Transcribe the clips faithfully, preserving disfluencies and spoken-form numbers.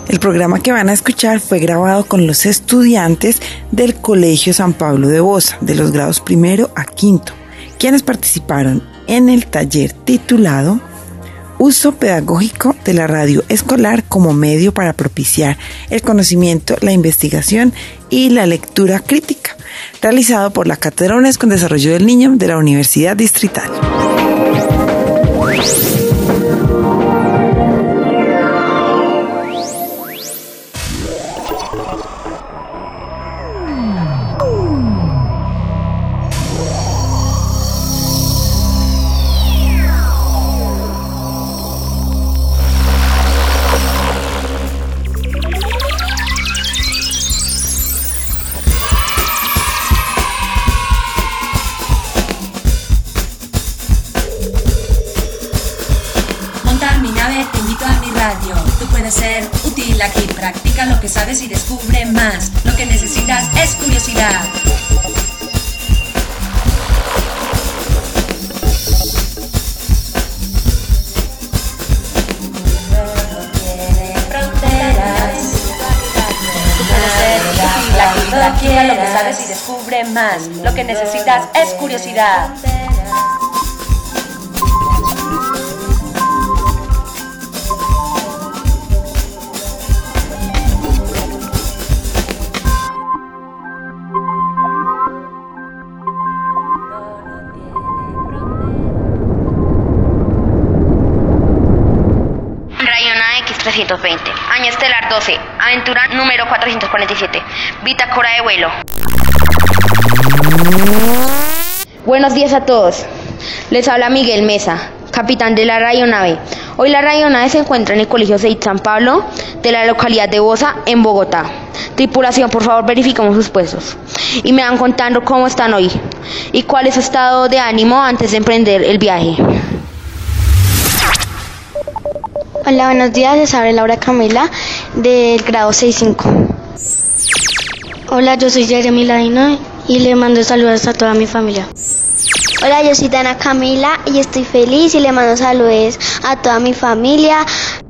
El programa que van a escuchar fue grabado con los estudiantes del Colegio San Pablo de Bosa, de los grados primero a quinto, quienes participaron en el taller titulado Uso pedagógico de la radio escolar como medio para propiciar el conocimiento, la investigación y la lectura crítica, realizado por la Cátedra UNESCO en Desarrollo del Niño de la Universidad Distrital. Ser útil aquí, practica lo que sabes y descubre más. Lo que necesitas es curiosidad. Practica lo que sabes y descubre más. Lo que necesitas es curiosidad. trescientos veinte, año estelar doce, aventura número cuatrocientos cuarenta y siete, bitácora de vuelo. Buenos días a todos, les habla Miguel Mesa, capitán de la radionave. Hoy la radionave se encuentra en el Colegio Seid San Pablo de la localidad de Bosa, en Bogotá. Tripulación, por favor verifiquemos sus puestos y me van contando cómo están hoy y cuál es su estado de ánimo antes de emprender el viaje. Hola, buenos días, les habla Laura Camila del grado seis cinco. Hola, yo soy Jeremy Ladino y le mando saludos a toda mi familia. Hola, yo soy Dana Camila y estoy feliz y le mando saludos a toda mi familia.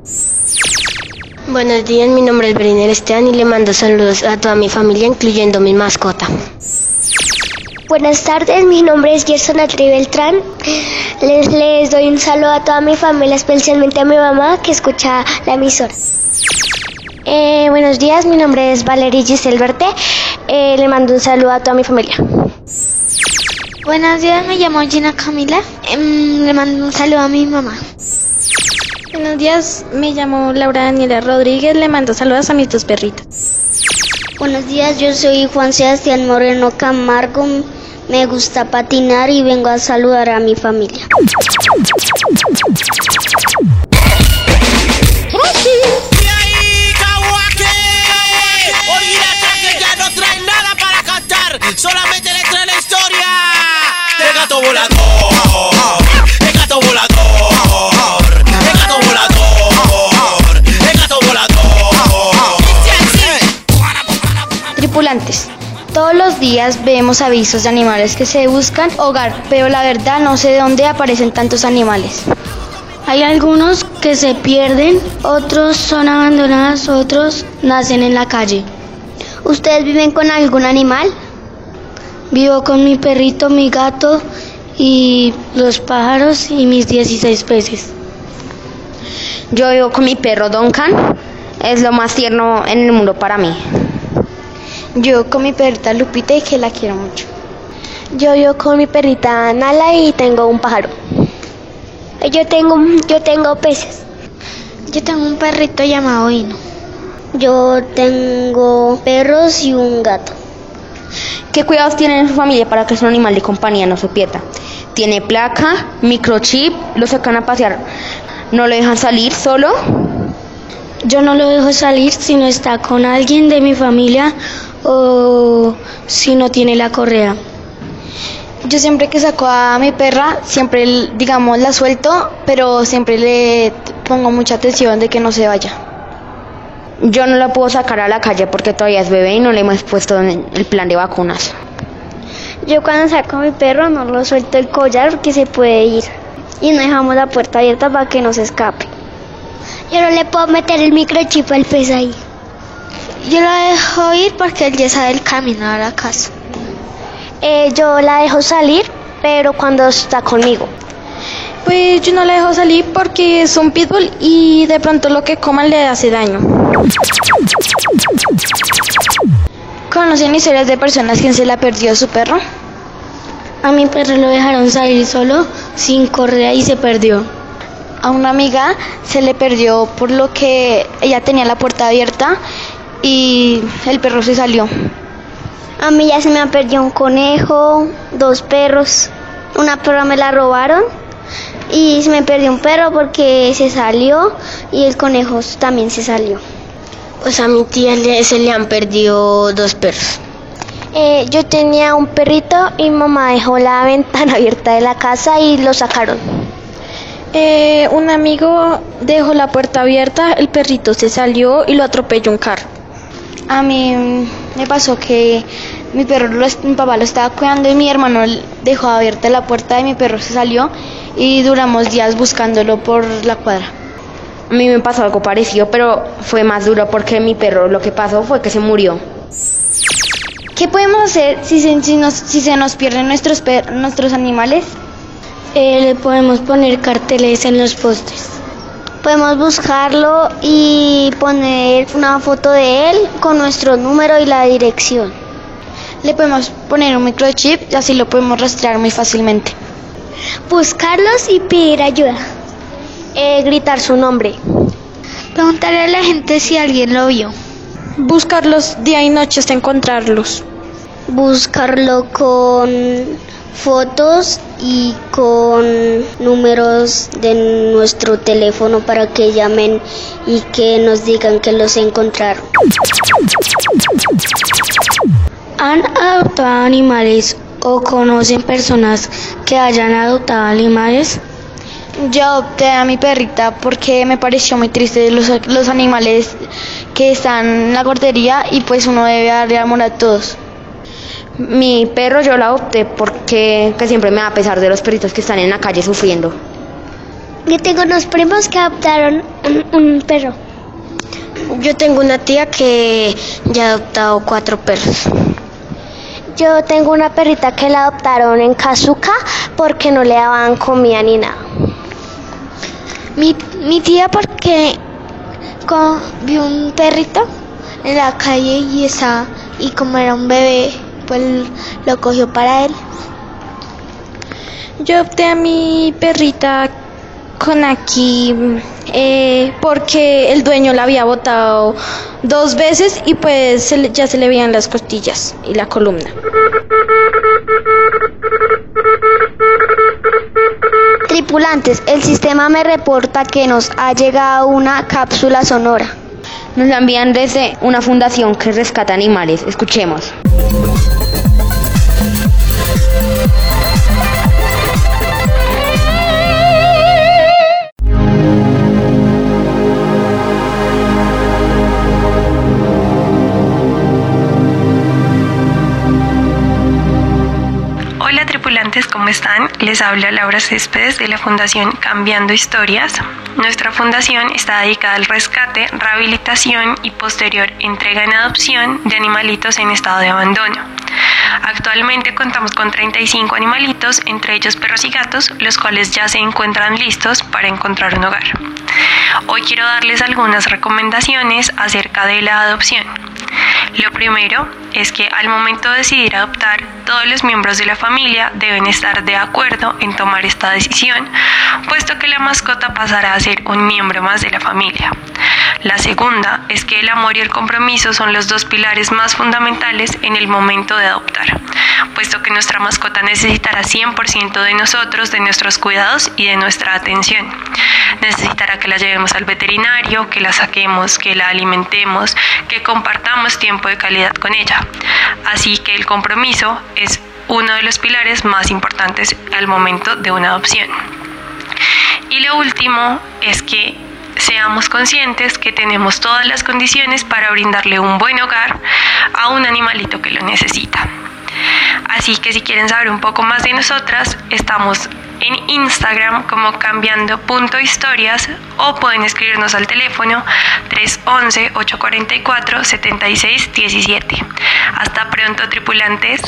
Buenos días, mi nombre es Briner Esteban y le mando saludos a toda mi familia, incluyendo mi mascota. Buenas tardes, mi nombre es Gerson Atri Beltrán. Les, les doy un saludo a toda mi familia, especialmente a mi mamá que escucha la emisora. Eh, buenos días, mi nombre es Valeria Giselle Verte. Eh, le mando un saludo a toda mi familia. Buenos días, me llamo Gina Camila. Eh, le mando un saludo a mi mamá. Buenos días, me llamo Laura Daniela Rodríguez. Le mando saludos a mis dos perritos. Buenos días, yo soy Juan Sebastián Moreno Camargo. Me gusta patinar y vengo a saludar a mi familia. Solamente le trae la historia del gato volador, el gato volador, el gato volador, el gato volador. Tripulantes, todos los días vemos avisos de animales que se buscan hogar, pero la verdad no sé de dónde aparecen tantos animales. Hay algunos que se pierden, otros son abandonados, otros nacen en la calle. ¿Ustedes viven con algún animal? Vivo con mi perrito, mi gato y los pájaros y mis dieciséis peces. Yo vivo con mi perro Duncan, es lo más tierno en el mundo para mí. Yo con mi perrita Lupita y que la quiero mucho. Yo vivo con mi perrita Nala y tengo un pájaro. Yo tengo, yo tengo peces. Yo tengo un perrito llamado Hino. Yo tengo perros y un gato. ¿Qué cuidados tienen en su familia para que su animal de compañía no se pierda? ¿Tiene placa, microchip, lo sacan a pasear, no lo dejan salir solo? Yo no lo dejo salir si no está con alguien de mi familia o si no tiene la correa. Yo siempre que saco a mi perra, siempre, digamos, la suelto, pero siempre le pongo mucha atención de que no se vaya. Yo no la puedo sacar a la calle porque todavía es bebé y no le hemos puesto el plan de vacunas. Yo cuando saco a mi perro no lo suelto el collar porque se puede ir y no dejamos la puerta abierta para que no se escape. Yo no le puedo meter el microchip al pez ahí. Yo la dejo ir porque él ya sabe el camino a la casa. Eh, yo la dejo salir, pero cuando está conmigo. Pues yo no la dejo salir porque es un pitbull y de pronto lo que coman le hace daño. ¿Conocen historias de personas que se le perdió su perro? A mi perro lo dejaron salir solo, sin correa, y se perdió. A una amiga se le perdió por lo que ella tenía la puerta abierta y el perro se salió. A mí ya se me ha perdido un conejo, dos perros. Una perra me la robaron y se me perdió un perro porque se salió y el conejo también se salió. Pues a mi tía le, se le han perdido dos perros. Eh, yo tenía un perrito y mi mamá dejó la ventana abierta de la casa y lo sacaron. Eh, un amigo dejó la puerta abierta, el perrito se salió y lo atropelló un carro. A mí me pasó que mi perro, lo, mi papá lo estaba cuidando y mi hermano dejó abierta la puerta y mi perro se salió y duramos días buscándolo por la cuadra. A mí me pasó algo parecido, pero fue más duro porque mi perro lo que pasó fue que se murió. ¿Qué podemos hacer si se, si nos, si se nos pierden nuestros, per, nuestros animales? Eh, le podemos poner carteles en los postes. Podemos buscarlo y poner una foto de él con nuestro número y la dirección. Le podemos poner un microchip y así lo podemos rastrear muy fácilmente. Buscarlos y pedir ayuda. Eh, gritar su nombre. Preguntarle a la gente si alguien lo vio. Buscarlos día y noche hasta encontrarlos. Buscarlo con fotos y con números de nuestro teléfono para que llamen y que nos digan que los encontraron. ¿Han adoptado animales o conocen personas que hayan adoptado animales? Yo adopté a mi perrita porque me pareció muy triste los, los animales que están en la guardería y pues uno debe darle amor a todos. Mi perro yo lo adopté porque que siempre me da pesar de los perritos que están en la calle sufriendo. Yo tengo unos primos que adoptaron un, un perro. Yo tengo una tía que ya ha adoptado cuatro perros. Yo tengo una perrita que la adoptaron en Kazuka porque no le daban comida ni nada. Mi, mi tía porque con, vio un perrito en la calle y esa y como era un bebé pues lo cogió para él. Yo adopté a mi perrita con aquí eh, porque el dueño la había botado dos veces y pues se le, ya se le veían las costillas y la columna. Tripulantes, el sistema me reporta que nos ha llegado una cápsula sonora. Nos la envían desde una fundación que rescata animales. Escuchemos. Hola tripulantes, ¿cómo están? Les habla Laura Céspedes de la Fundación Cambiando Historias. Nuestra fundación está dedicada al rescate, rehabilitación y posterior entrega en adopción de animalitos en estado de abandono. Actualmente contamos con treinta y cinco animalitos, entre ellos perros y gatos, los cuales ya se encuentran listos para encontrar un hogar. Hoy quiero darles algunas recomendaciones acerca de la adopción. Lo primero es que al momento de decidir adoptar, todos los miembros de la familia deben estar de acuerdo en tomar esta decisión, puesto que la mascota pasará a ser un miembro más de la familia. La segunda es que el amor y el compromiso son los dos pilares más fundamentales en el momento de adoptar, puesto que nuestra mascota necesitará cien por ciento de nosotros, de nuestros cuidados y de nuestra atención. Necesitará que la llevemos al veterinario, que la saquemos, que la alimentemos, que compartamos tiempo de calidad con ella. Así que el compromiso es uno de los pilares más importantes al momento de una adopción. Y lo último es que seamos conscientes que tenemos todas las condiciones para brindarle un buen hogar a un animalito que lo necesita. Así que si quieren saber un poco más de nosotras, estamos en Instagram como cambiando.historias o pueden escribirnos al teléfono tres once, ocho cuatro cuatro, siete seis uno siete. Hasta pronto, tripulantes.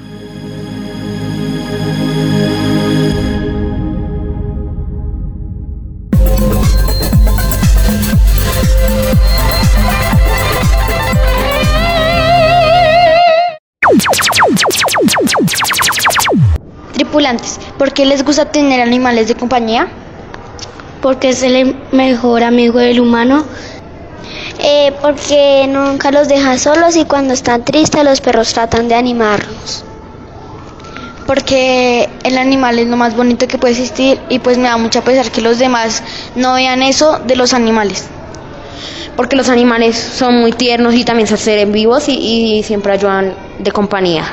Tripulantes, ¿por qué les gusta tener animales de compañía? Porque es el mejor amigo del humano. Eh, porque nunca los deja solos y cuando están tristes los perros tratan de animarlos. Porque el animal es lo más bonito que puede existir y pues me da mucha pesar que los demás no vean eso de los animales. Porque los animales son muy tiernos y también son seres vivos y, y siempre ayudan de compañía.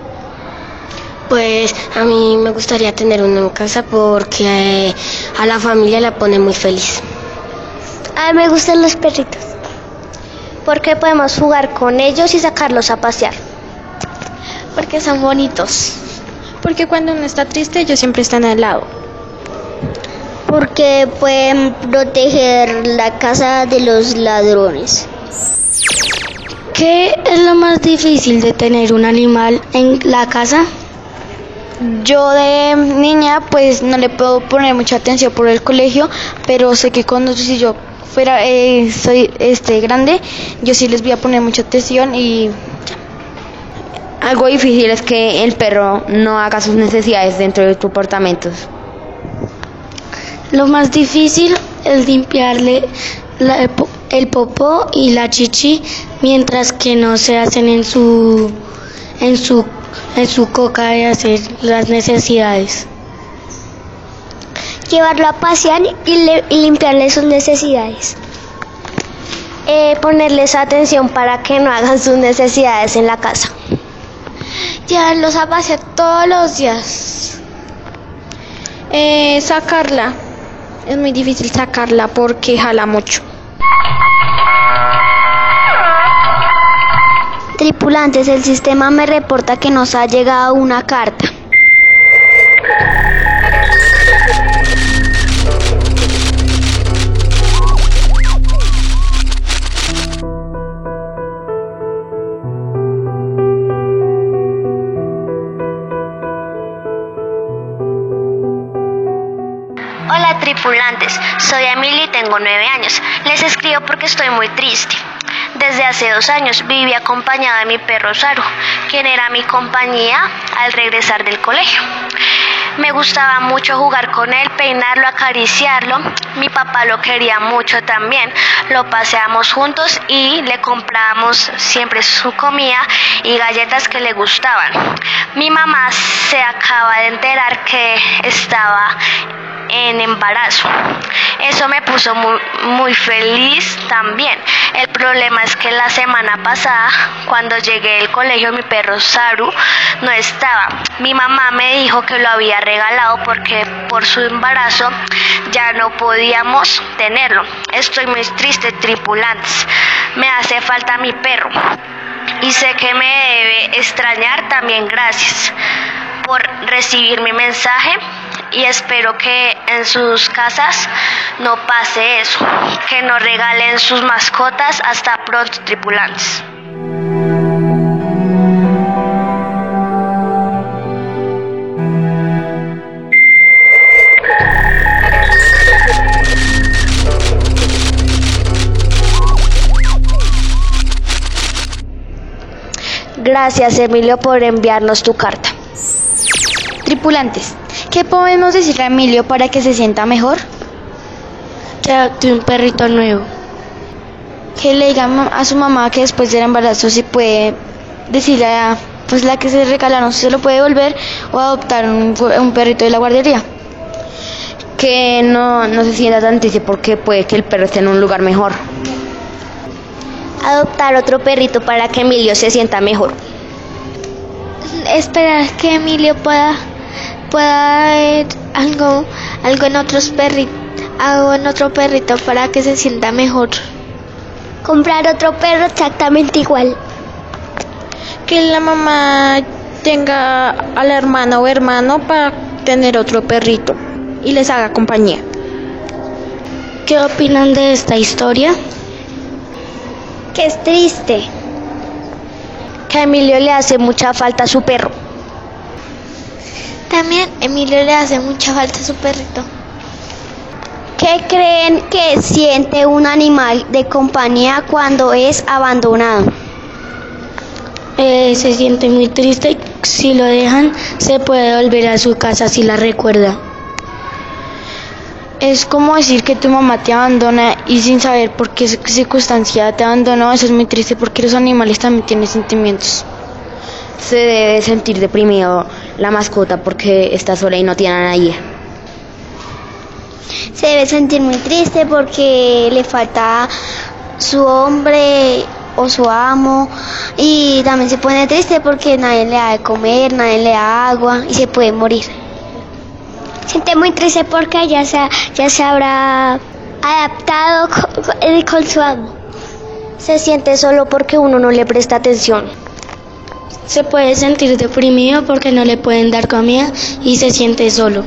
Pues a mí me gustaría tener uno en casa porque eh, a la familia la pone muy feliz. A mí me gustan los perritos porque podemos jugar con ellos y sacarlos a pasear. Porque son bonitos. Porque cuando uno está triste ellos siempre están al lado. Porque pueden proteger la casa de los ladrones. ¿Qué es lo más difícil de tener un animal en la casa? Yo de niña pues no le puedo poner mucha atención por el colegio, pero sé que cuando si yo fuera eh, soy este grande, yo sí les voy a poner mucha atención. Y algo difícil es que el perro no haga sus necesidades dentro de tus apartamentos. Lo más difícil es limpiarle la, el popó y la chichi mientras que no se hacen en su en su en su coca de hacer las necesidades. Llevarlo a pasear y, le, y limpiarle sus necesidades. Eh, ponerles atención para que no hagan sus necesidades en la casa. Llevarlos a pasear todos los días. Eh, sacarla. Es muy difícil sacarla porque jala mucho. Tripulantes, el sistema me reporta que nos ha llegado una carta. Hola tripulantes, soy Emily y tengo nueve años. Les escribo porque estoy muy triste. Desde hace dos años viví acompañada de mi perro Saru, quien era mi compañía al regresar del colegio. Me gustaba mucho jugar con él, peinarlo, acariciarlo. Mi papá lo quería mucho también. Lo paseábamos juntos y le comprábamos siempre su comida y galletas que le gustaban. Mi mamá se acaba de enterar que estaba en embarazo. Eso me puso muy, muy feliz también. El problema es que la semana pasada, cuando llegué al colegio, mi perro Saru no estaba. Mi mamá me dijo que lo había regalado porque por su embarazo ya no podíamos tenerlo. Estoy muy triste, tripulantes. Me hace falta mi perro y sé que me debe extrañar también. Gracias por recibir mi mensaje y espero que en sus casas no pase eso, que nos regalen sus mascotas. Hasta pronto, tripulantes. Gracias, Emilio, por enviarnos tu carta. Tripulantes, ¿qué podemos decirle a Emilio para que se sienta mejor? Que adopte un perrito nuevo. Que le diga a su mamá que después del embarazo si puede decirle a pues la que se regalaron si se lo puede devolver o adoptar un, un perrito de la guardería. Que no, no se sienta tan triste porque puede que el perro esté en un lugar mejor. Adoptar otro perrito para que Emilio se sienta mejor. Esperar que Emilio pueda pueda ver algo algo en otros perritos, algo en otro perrito para que se sienta mejor. Comprar otro perro exactamente igual. Que la mamá tenga al hermano o hermano para tener otro perrito y les haga compañía. ¿Qué opinan de esta historia? Que es triste. Que a Emilio le hace mucha falta a su perro. También Emilio le hace mucha falta a su perrito. ¿Qué creen que siente un animal de compañía cuando es abandonado? Eh, se siente muy triste. Si lo dejan, se puede volver a su casa si la recuerda. Es como decir que tu mamá te abandona y sin saber por qué circunstancia te abandonó. Eso es muy triste porque los animales también tienen sentimientos. Se debe sentir deprimido la mascota porque está sola y no tiene a nadie. Se debe sentir muy triste porque le falta su hombre o su amo, y también se pone triste porque nadie le da de comer, nadie le da agua y se puede morir. Siente muy triste porque ya se, ya se habrá adaptado con, con su amo. Se siente solo porque uno no le presta atención. Se puede sentir deprimido porque no le pueden dar comida y se siente solo.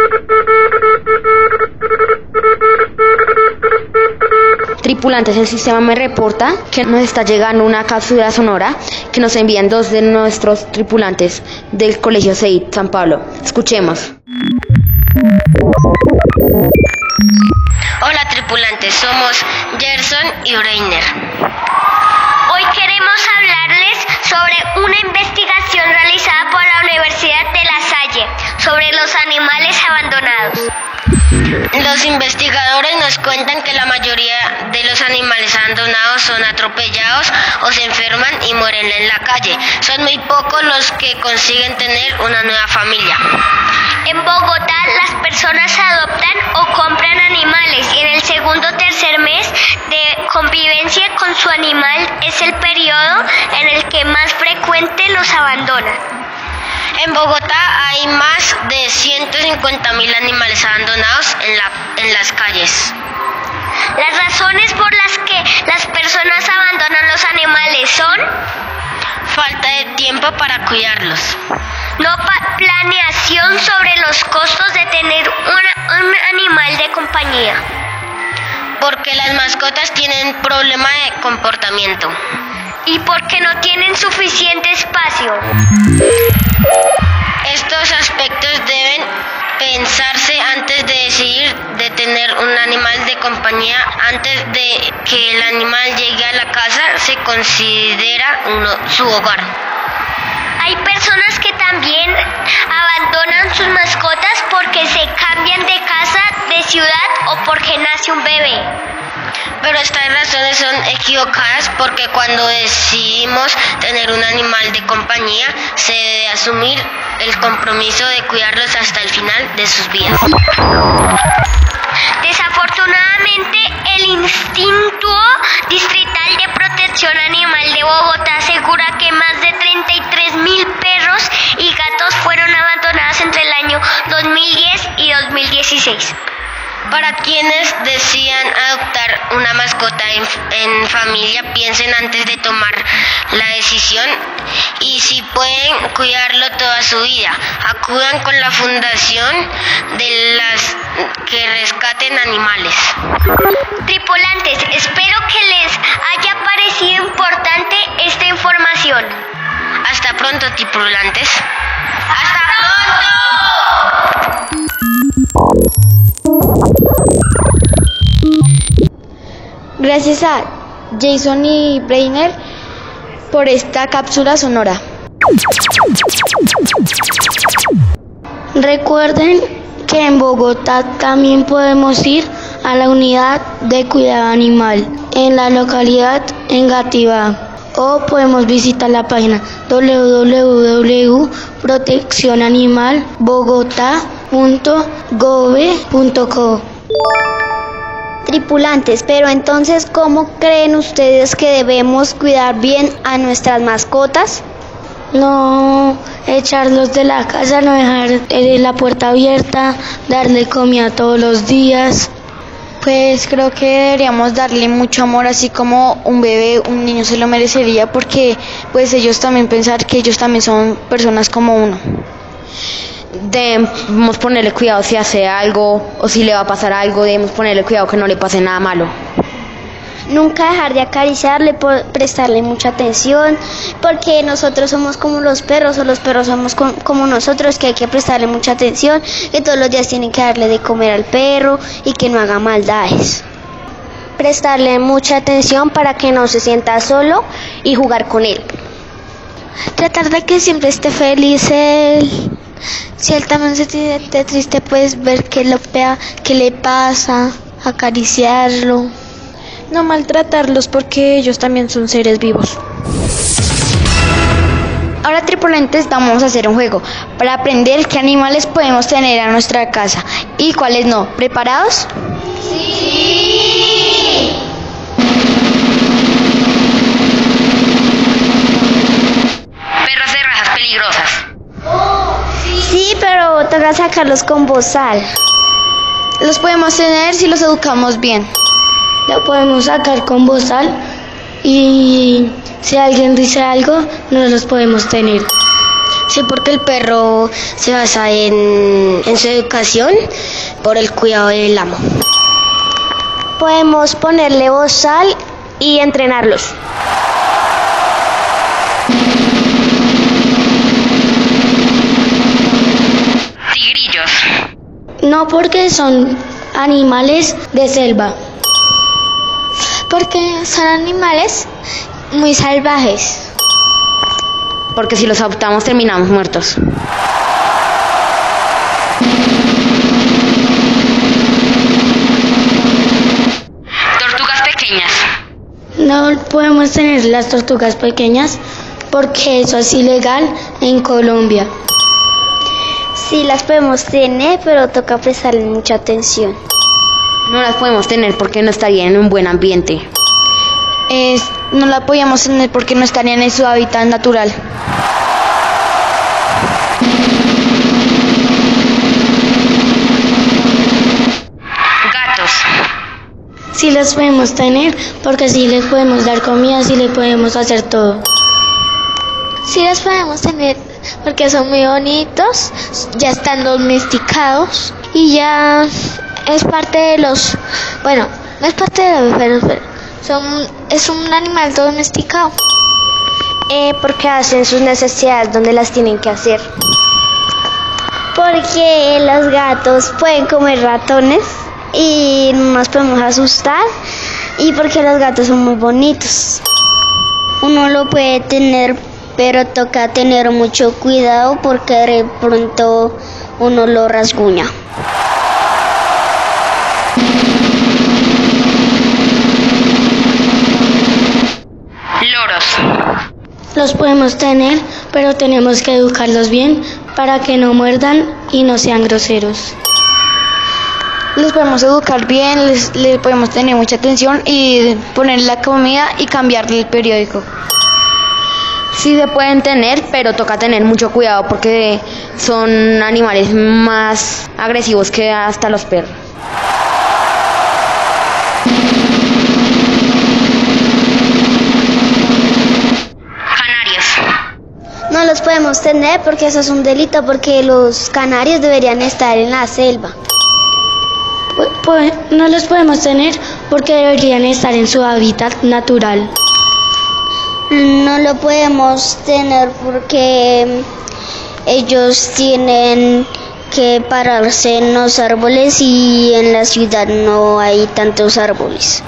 Tripulantes, el sistema me reporta que nos está llegando una cápsula sonora que nos envían dos de nuestros tripulantes del Colegio C I T San Pablo. Escuchemos. Hola tripulantes, somos Gerson y Breiner. Hoy queremos hablarles sobre una investigación realizada por la Universidad de La Salle sobre los animales abandonados. Los investigadores nos cuentan que la mayoría de los animales abandonados son atropellados o se enferman y mueren en la calle. Son muy pocos los que consiguen tener una nueva familia. En Bogotá las personas adoptan o compran animales y en el segundo o tercer mes de convivencia con su animal es el periodo en el que más frecuente los abandonan. En Bogotá hay más de ciento cincuenta mil animales abandonados en, la, en las calles. Las razones por las que las personas abandonan los animales son: falta de tiempo para cuidarlos, no pa- planeación sobre los costos de tener una, un animal de compañía, porque las mascotas tienen problema de comportamiento y porque no tienen suficiente espacio. Estos aspectos deben pensarse antes de decidir de tener un animal de compañía. Antes de que el animal llegue a la casa, se considera uno, su hogar. Hay personas que también abandonan sus mascotas porque se cambian de casa, de ciudad o porque nace un bebé. Pero estas razones son equivocadas porque cuando decidimos tener un animal de compañía se debe asumir el compromiso de cuidarlos hasta el final de sus vidas. Desafortunadamente, el Instituto Distrital de Protección Animal de Bogotá asegura que más de treinta y tres mil perros y gatos fueron abandonados entre el año dos mil diez y dos mil dieciséis. Para quienes decidan adoptar una mascota en, en familia, piensen antes de tomar la decisión y si pueden cuidarlo toda su vida. Acudan con la fundación de las que rescaten animales. Tripulantes, espero que les haya parecido importante esta información. Hasta pronto, tripulantes. ¡Hasta pronto! Gracias a Jason y Breiner por esta cápsula sonora. Recuerden que en Bogotá también podemos ir a la unidad de cuidado animal en la localidad Engativá, o podemos visitar la página doble u doble u doble u punto protección animal bogotá punto gove punto co. Tripulantes, pero entonces, ¿cómo creen ustedes que debemos cuidar bien a nuestras mascotas? No echarlos de la casa, no dejar eh, la puerta abierta, darle comida todos los días. Pues creo que deberíamos darle mucho amor, así como un bebé, un niño se lo merecería, porque pues ellos también pensar que ellos también son personas como uno. debemos ponerle cuidado si hace algo o si le va a pasar algo, debemos ponerle cuidado que no le pase nada malo. Nunca dejar de acariciarle, prestarle mucha atención, porque nosotros somos como los perros o los perros somos como nosotros, que hay que prestarle mucha atención, que todos los días tienen que darle de comer al perro y que no haga maldades. Prestarle mucha atención para que no se sienta solo y jugar con él. Tratar de que siempre esté feliz él. Si él también se siente triste, puedes ver qué, lo, qué le pasa, acariciarlo. No maltratarlos porque ellos también son seres vivos. Ahora, tripulantes, vamos a hacer un juego para aprender qué animales podemos tener en nuestra casa y cuáles no. ¿Preparados? Sí. Perros de razas peligrosas. Sí, pero toca sacarlos con bozal. Los podemos tener si los educamos bien. Lo podemos sacar con bozal y si alguien dice algo, no los podemos tener. Sí, porque el perro se basa en, en su educación por el cuidado del amo. Podemos ponerle bozal y entrenarlos. Tigrillos. No, porque son animales de selva. Porque son animales muy salvajes. Porque si los adoptamos terminamos muertos. Tortugas pequeñas. No podemos tener las tortugas pequeñas porque eso es ilegal en Colombia. Sí, las podemos tener, pero toca prestarle mucha atención. No las podemos tener porque no estarían en un buen ambiente. Es, no la podíamos tener porque no estarían en su hábitat natural. Gatos. Sí los podemos tener porque sí les podemos dar comida, sí les podemos hacer todo. Sí los podemos tener porque son muy bonitos, ya están domesticados y ya es parte de los, bueno, no es parte de los perros, pero son, es un animal domesticado. Eh, porque hacen sus necesidades donde las tienen que hacer. Porque los gatos pueden comer ratones y no nos podemos asustar, y porque los gatos son muy bonitos. Uno lo puede tener, pero toca tener mucho cuidado porque de pronto uno lo rasguña. Loros. Los podemos tener, pero tenemos que educarlos bien para que no muerdan y no sean groseros. Los podemos educar bien, les, les podemos tener mucha atención y ponerle la comida y cambiarle el periódico. Sí se pueden tener, pero toca tener mucho cuidado porque son animales más agresivos que hasta los perros. No los podemos tener porque eso es un delito, porque los canarios deberían estar en la selva. Pues no los podemos tener porque deberían estar en su hábitat natural. No lo podemos tener porque ellos tienen que pararse en los árboles y en la ciudad no hay tantos árboles.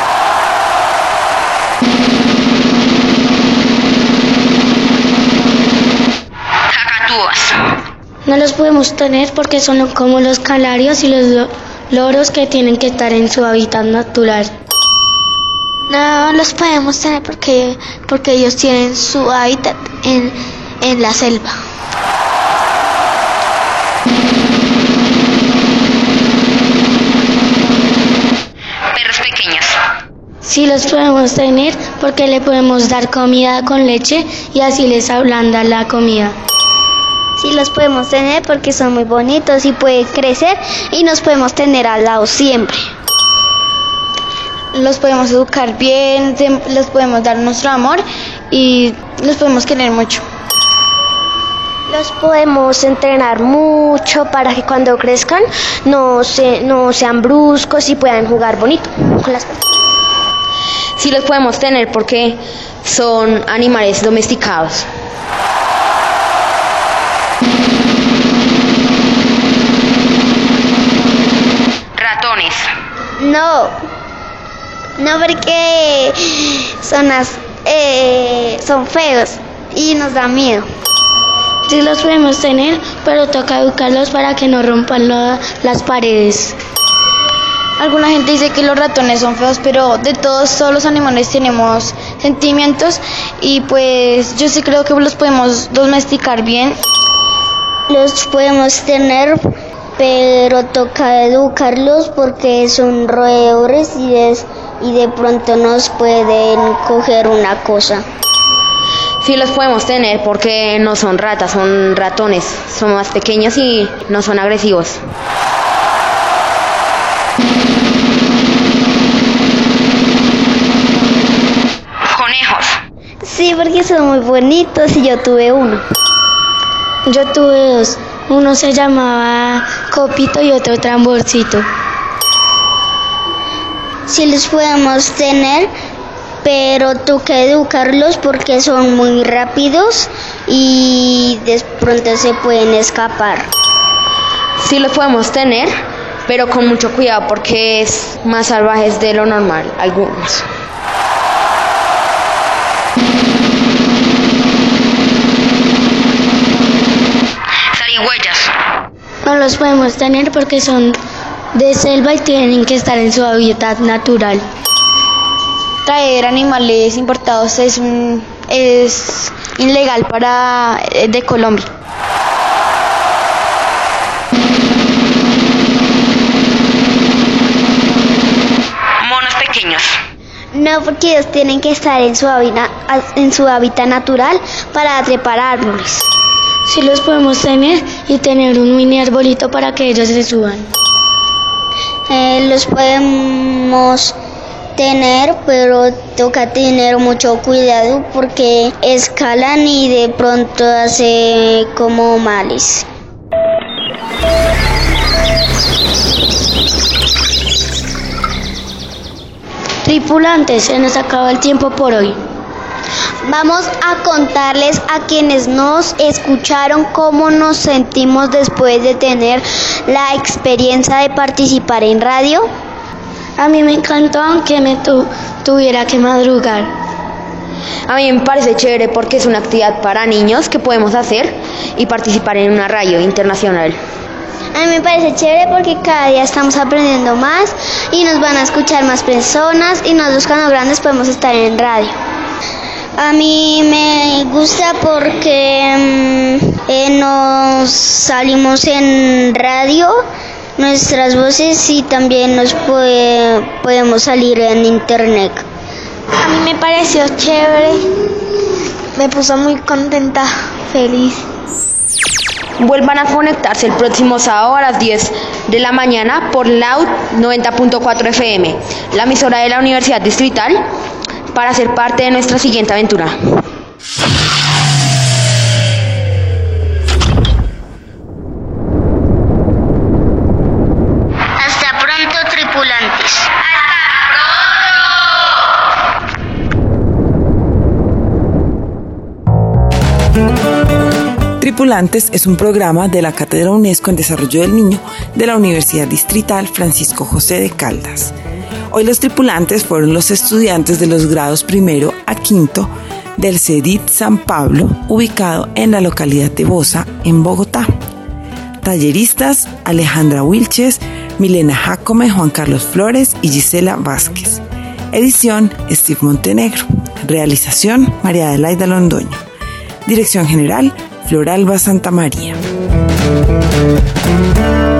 No los podemos tener porque son como los canarios y los loros que tienen que estar en su hábitat natural. No los podemos tener porque, porque ellos tienen su hábitat en, en la selva. Perros pequeños. Sí los podemos tener porque le podemos dar comida con leche y así les ablanda la comida. Sí los podemos tener porque son muy bonitos y pueden crecer y nos podemos tener al lado siempre. Los podemos educar bien, les podemos dar nuestro amor y los podemos querer mucho. Los podemos entrenar mucho para que cuando crezcan no, se, no sean bruscos y puedan jugar bonito con las personas. Sí los podemos tener porque son animales domesticados. Ratones. No, no porque son, as, eh, son feos y nos da miedo. Sí los podemos tener, pero toca educarlos para que no rompan lo, las paredes. Alguna gente dice que los ratones son feos, pero de todos, todos los animales tenemos sentimientos y pues yo sí creo que los podemos domesticar bien. Los podemos tener, pero toca educarlos porque son roedores y de, y de pronto nos pueden coger una cosa. Sí los podemos tener porque no son ratas, son ratones, son más pequeños y no son agresivos. Conejos. Sí, porque son muy bonitos y yo tuve uno. Yo tuve dos, uno se llamaba Copito y otro Tramborcito. Sí los podemos tener, pero toca educarlos porque son muy rápidos y de pronto se pueden escapar. Sí los podemos tener, pero con mucho cuidado porque es más salvajes de lo normal, algunos. Zarigüeyas. No los podemos tener porque son de selva y tienen que estar en su hábitat natural. Traer animales importados es, un, es ilegal para de Colombia. Monos pequeños. No, porque ellos tienen que estar en su hábitat, en su hábitat natural para trepar árboles. Sí los podemos tener y tener un mini arbolito para que ellos se suban. Eh, los podemos tener, pero toca tener mucho cuidado porque escalan y de pronto hace como males. Tripulantes, se nos acaba el tiempo por hoy. Vamos a contarles a quienes nos escucharon cómo nos sentimos después de tener la experiencia de participar en radio. A mí me encantó, aunque me tu, tuviera que madrugar. A mí me parece chévere porque es una actividad para niños que podemos hacer y participar en una radio internacional. A mí me parece chévere porque cada día estamos aprendiendo más y nos van a escuchar más personas y nosotros cuando grandes podemos estar en radio. A mí me gusta porque mmm, eh, nos salimos en radio, nuestras voces, y también nos puede, podemos salir en internet. A mí me pareció chévere, me puso muy contenta, feliz. Vuelvan a conectarse el próximo sábado a las diez de la mañana por Loud noventa punto cuatro F M, la emisora de la Universidad Distrital, para ser parte de nuestra siguiente aventura. Hasta pronto, tripulantes. Tripulantes es un programa de la Cátedra UNESCO en Desarrollo del Niño de la Universidad Distrital Francisco José de Caldas. Hoy los tripulantes fueron los estudiantes de los grados primero a quinto del CEDIT San Pablo, ubicado en la localidad de Bosa, en Bogotá. Talleristas: Alejandra Wilches, Milena Jacome, Juan Carlos Flores y Gisela Vázquez. Edición: Steve Montenegro. Realización: María Adelaida Londoño. Dirección general: Floralba Santamaría.